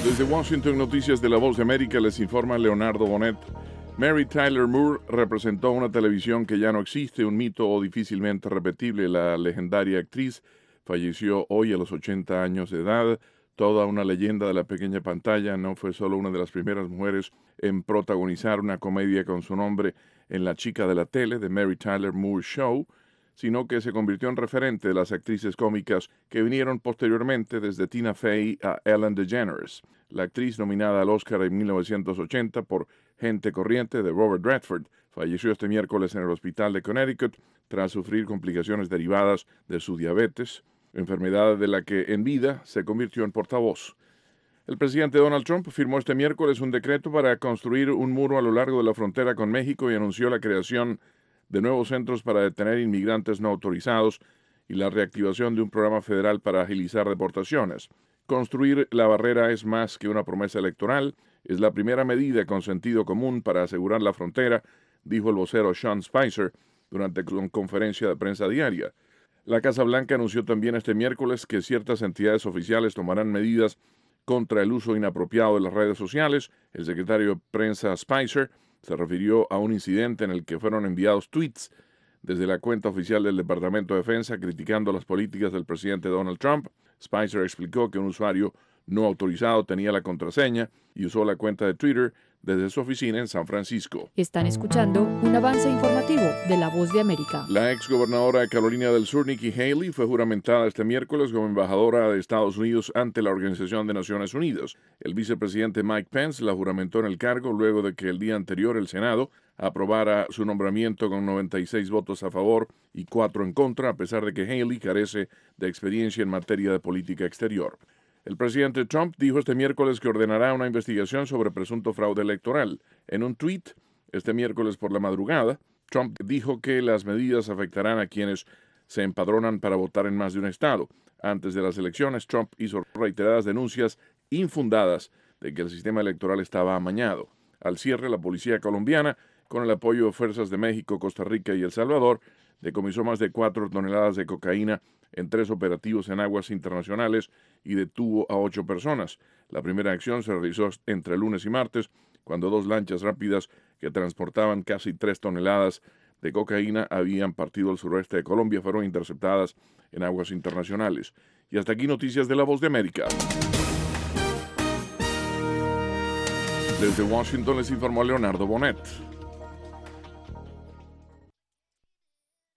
Desde Washington, Noticias de la Voz de América, les informa Leonardo Bonet. Mary Tyler Moore representó una televisión que ya no existe, un mito o difícilmente repetible. La legendaria actriz falleció hoy a los 80 años de edad. Toda una leyenda de la pequeña pantalla. No fue solo una de las primeras mujeres en protagonizar una comedia con su nombre en La chica de la tele, The Mary Tyler Moore Show, sino que se convirtió en referente de las actrices cómicas que vinieron posteriormente, desde Tina Fey a Ellen DeGeneres. La actriz nominada al Oscar en 1980 por Gente Corriente, de Robert Redford, falleció este miércoles en el hospital de Connecticut tras sufrir complicaciones derivadas de su diabetes, enfermedad de la que en vida se convirtió en portavoz. El presidente Donald Trump firmó este miércoles un decreto para construir un muro a lo largo de la frontera con México y anunció la creación de nuevos centros para detener inmigrantes no autorizados y la reactivación de un programa federal para agilizar deportaciones. Construir la barrera es más que una promesa electoral, es la primera medida con sentido común para asegurar la frontera, dijo el vocero Sean Spicer durante una conferencia de prensa diaria. La Casa Blanca anunció también este miércoles que ciertas entidades oficiales tomarán medidas contra el uso inapropiado de las redes sociales. El secretario de prensa Spicer se refirió a un incidente en el que fueron enviados tweets desde la cuenta oficial del Departamento de Defensa criticando las políticas del presidente Donald Trump. Spicer explicó que un usuario no autorizado tenía la contraseña y usó la cuenta de Twitter desde su oficina en San Francisco. Están escuchando un avance informativo de La Voz de América. La exgobernadora de Carolina del Sur, Nikki Haley, fue juramentada este miércoles como embajadora de Estados Unidos ante la Organización de Naciones Unidas. El vicepresidente Mike Pence la juramentó en el cargo luego de que el día anterior el Senado aprobara su nombramiento con 96 votos a favor y 4 en contra, a pesar de que Haley carece de experiencia en materia de política exterior. El presidente Trump dijo este miércoles que ordenará una investigación sobre presunto fraude electoral. En un tuit, este miércoles por la madrugada, Trump dijo que las medidas afectarán a quienes se empadronan para votar en más de un estado. Antes de las elecciones, Trump hizo reiteradas denuncias infundadas de que el sistema electoral estaba amañado. Al cierre, la policía colombiana, con el apoyo de fuerzas de México, Costa Rica y El Salvador, decomisó más de 4 toneladas de cocaína en 3 operativos en aguas internacionales y detuvo a 8 personas. La primera acción se realizó entre lunes y martes, cuando 2 lanchas rápidas que transportaban casi 3 toneladas de cocaína habían partido al suroeste de Colombia fueron interceptadas en aguas internacionales. Y hasta aquí Noticias de la Voz de América. Desde Washington les informó Leonardo Bonet.